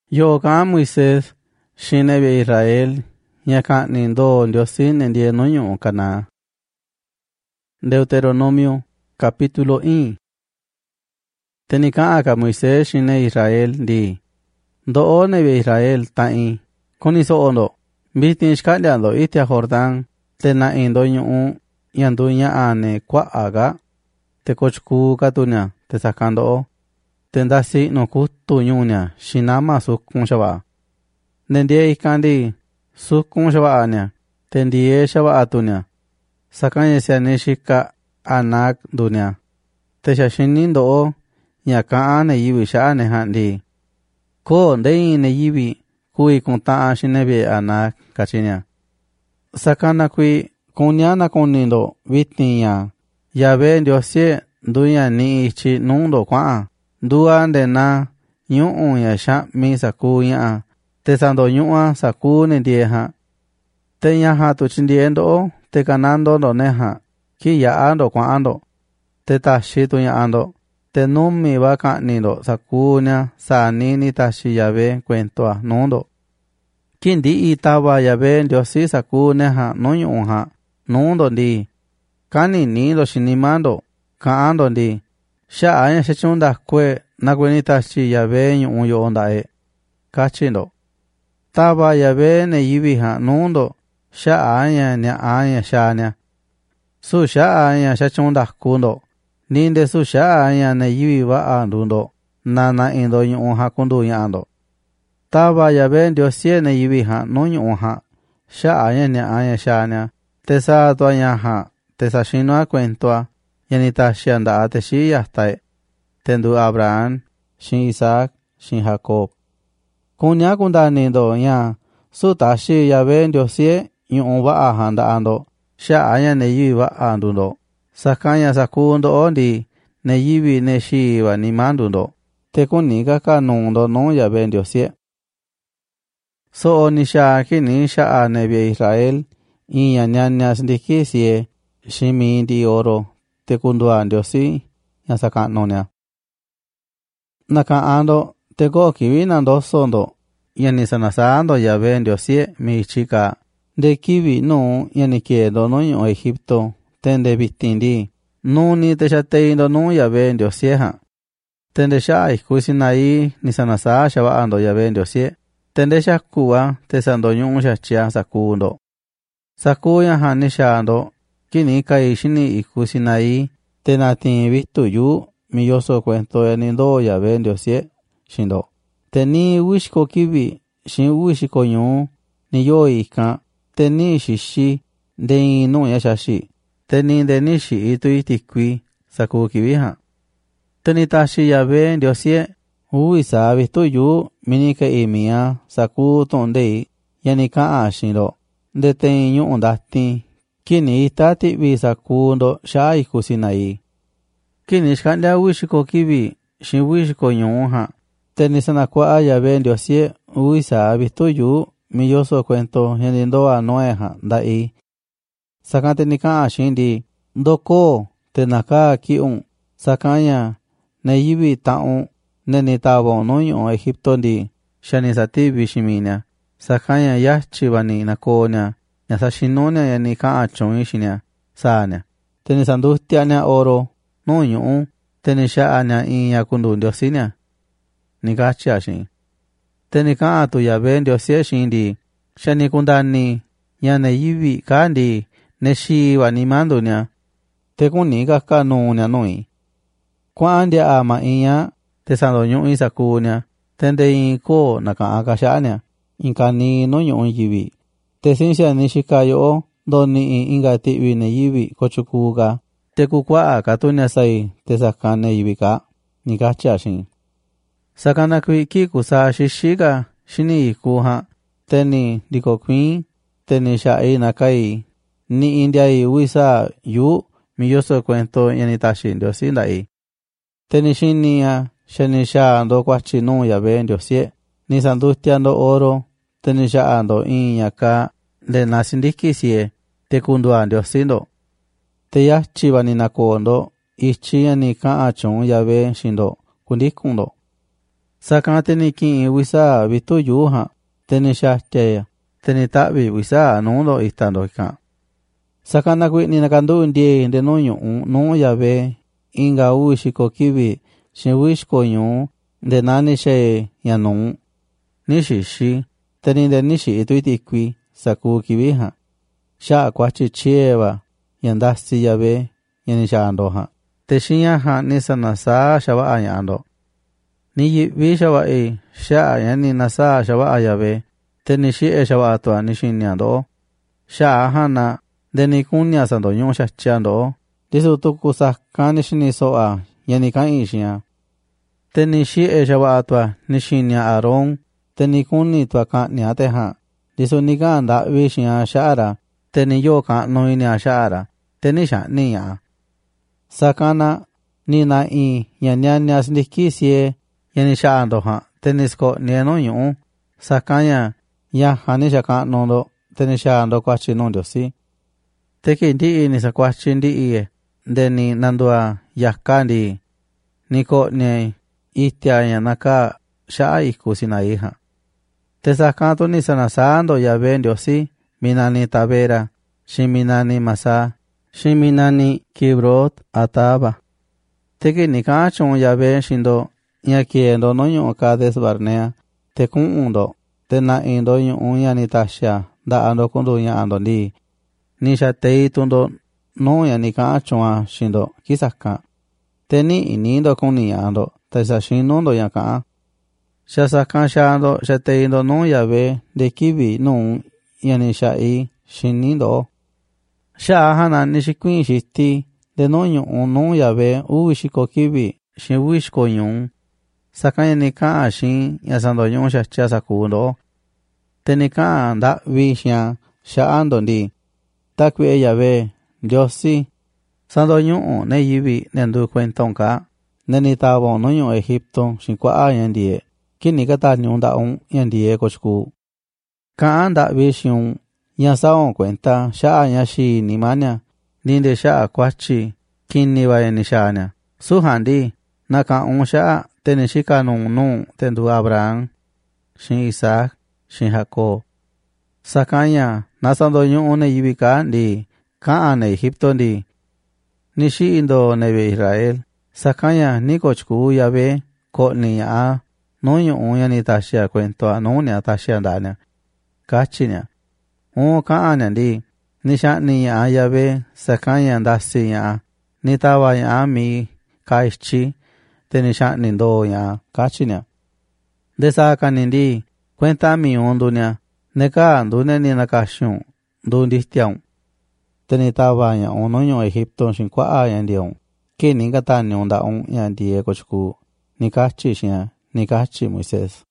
Yo ka'an Moisés xinebe Israel ña ka'ni ndo Ndiosi nendie no ñu'u Canaán. Deuteronomio capítulo 1. Teni ka'a ka Moisés xine Israel ndi. Ndo'o nebe Israel ta'in kuni so'o ndo. Vitin xka'ndia ndo itia Jordán te na'in ndo ñu'u yandu ña'a ne kua'a ga. Te kochku katunya te sakan ndo'o. Te ndasi no kutu ñu'unya xinama sukun xaba'a. Nendie ikan ndi sukun xaba'a nya. Te ndie xaba'a tunya. Sakanya siani xika Anak dunya. Te xaxini ndo'o ña ka'an ne yivi xa'a ne ja'ndi. Ko ndein ne yivi kui kunta'a xinebe Anak kachinya. Sakana kui kunyana kuni ndo vitin ña. Yahvé Ndiosi nduña ni ichi nundo kua'a. Ndua ndena ñu'u ña xa'mi saku ña'a. Te sando ñu'ua saku nendie ja. Te ñaja tu chindie ndo'o te kanando ndo neja. Ki ya'a ndo kua'a ndo. Te taxi tu ña'a ndo. Te numi va ka'ni ndo saku ña sani ni taxi Yahvé kuentoa nundo. Ki ndi'i tava Yahvé Ndiosi saku neja no ñu'u ja nundo ndi. Kani ni ndo xinima ndo ka'an ndo ndi. Xa'a ña xechunda kue na kueni taxi Yahvé ñu'u yo'o nda'e. Kachi ndo. Tava Yahvé ne yivi ja nundo. Xa'a ña ña'a ña xaña. Su xa'a ña xechunda ku ndo. Ninde su xa'a ña ne yivi va'a ndundo. Na indo ñu'u ja kundu ña'a ndo. Tava Yahvé Ndiosi ne yivi ja no ñu'u ja. Xa'a ña ña'a ña xaña. Te sa tua ña ja. Te sa xinoa kuentoa. Yani taxia nda'a te xi yasta'e. Te ndu Abraham, xin Isaac, xin Jacob. Kunya kundani ndo ña. Su taxi Yahvé Ndiosi ñu'u va'a ja nda'a ndo. Xa'a ña ne yivi va'a ndundo. Sakanya saku ndo'o ndi ne yivi ne xiva ni mandu ndo. Te kuni kaka nundo no Yahvé Ndiosi. So'o ni xa kini xa'a nebe Israel. Iña ñaña sindiki sie. Ximi ndi oro. Te kundua Ndiosi ña sakano nya. Naka'ando te ko kivi nandoso ndo. Yani sanasando Yahvé Ndiosi mi chika. De kivi nu yani kiendo no ñu'u Egipto. Tende vitindi. Nuni te xateindo nu Yahvé Ndiosi ja. Tende xa iku Sinaí ni sanasa xaba'ando Yahvé Ndiosi. Tende xakua te sando ñu'u xachia saku ndo. Saku ña ja ni xando. Kini kai xini iku Sinaí. Te natin vitu yu mi yoso cuento yani ndo Yahvé Ndiosi xindo. Te ni wishko kivi xin wishko ñu ni yo ikan. Te ni xixi de inu ya xaxi. Te ni de ni xi itu itikui saku kivi ja. Te ni taxi Yahvé Ndiosi uisa vitu yu mini ke imia saku tondei yani ka'a xindo. De te ñu'u ndati. Kini ita ti'vi saku ndo xa iku Sinaí. Kini xka'ndia wishko kivi xin wishko ñu ja. Te ni sanakua'a Yahvé Ndiosi uisa vitu yu mi yoso cuento yani ndo a Noé ja nda'i. Sakan te ni ka'a xindi. Ndoko te naka ki'un. Sakanya ne yivi ta'un. Ne ni tavo no ñu'u Egipto ndi. Xani sativi ximinia. Sakanya yachi bani nakonia. Ña saxinonia yani ka'a chun xinia. Saania. Te ni sandustia nia oro. No ñu'u. Te ni xa'a nia iña kundu Ndiosi nia. Ni kachia xin. Te ni ka'a tu Yahvé Ndiosi xindi. Xani kundani. Ña ne yivi kandi. Ne xiva ni mandu nia. Te kuni kaka nunia nui. Kua'an ndia ama iña. Te sando ñu'u saku nia. Tende in ko na ka'a ka xa'a nia. Inka ni no ñu'u yivi. Te sinxia ni xika yo'o. Doni inga ti'vi ne yivi kochuku ka. Te kukua'a katunia sai. Te sakane yivi ka. Ni kachia xin. Sakana kui ki kusa xixi ka. Xini iku ha. Te ni diko kuin. Te ni xa'i na kai. Ni indiai wisa yu. Mi yoso cuento yani taxi Ndiosi nda'i. Te ni xinia. Xeni xa ndo kuachi nu Yahvé Ndiosi. Ni sandustia ndo oro. Te ni xa ndo iña ka. Le nasindiki sie. Te kundua Ndiosi ndo. Te yachi bani nako ndo. Ichi yani ka'a chun Yahvé xindo. Kundikun ndo. Sakan teni kiin wisa vitu yuha, teni shahtia, teni tabi wisa nundo istando ikan. Sakana kwi ni nakandu ndie de no yu no yabe inga uishiko kibi shewishko yu de nani she yanu nishishi teni de nishi ituitikwi saku kibiha sha kwachi chieva yandasi yabe yani shando ha teshiya ha nisana sa shaba ayando ni wi shaba sha yani nasa shaba ayabe teni shi shaba atwa nishinyando sha hana deni kunya sando yon shachando disu tuku sakani shini soa yani kan ishia teni shi shaba atwa nishinya aron teni kuni twa kan nyate ha disu nikanda wishia shara teni yo kan noinya shara teni sha niya sakana nina yanyanya snikisie yani shando ha tenisko nieno yu sakanya ya hanisha kan nondo teni shando kwachi nondo si teki ndi ni sakwachi ndi deni nandua yakandi niko ne itia yanaka sha ikusina iha te sakanto ni sanasando ya vendio si minani tabera shiminani masa shiminani kibrot ataba teki nikachon ya ven shindo ya kiendo no yu kades barnea te kundo te na indo yu ya ni tasha da ando kundu ya ando ni nisha tei tundo no ya ni kachon shindo kisaka teni inindo kuni ando te sa shinondo ya ka sha sakan shando sha teindo no ya ve de kibi no ya ni sha shinindo sha hana nishikwin shisti de no yu no ya ve uishiko kibi shiwishko yu sakanya ni ka shin ya sando yu sha cha sakundo teni ka da wisha sha ando ndi takwe ya ve diosi sando yu ne yibi nendu kwentonka neni tabo no yu Egipto shinkwa ayandie kini kata nyunda yandie kochku ka anda vision ya saon cuenta sha ya shi ni manya ninde sha kwachi kini wa ni shanya suhandi naka sha teni shika no tendu Abraham shin Isaac shin Jacob sakanya nasando yu ne yibika ndi ka ane Egipto ndi nishi indo nebe Israel sakanya ni kochku yabe ko ni ya no yu ya ni tashia cuento no ni tashia ndanya kachinya ka ane ndi nisha ni ya yabe sakanya ndasi ya ni tawa ya mi kaichi tenisha ni ndo ya kachinya desaka ndi cuenta mi ondunya neka ndune ni nakashun ndundi tiaun teni taba ya ono yu Egipto shinkwa aya ndion ke ninga ta nyonda ya ndie kochku nikachi shia nikachi Moisés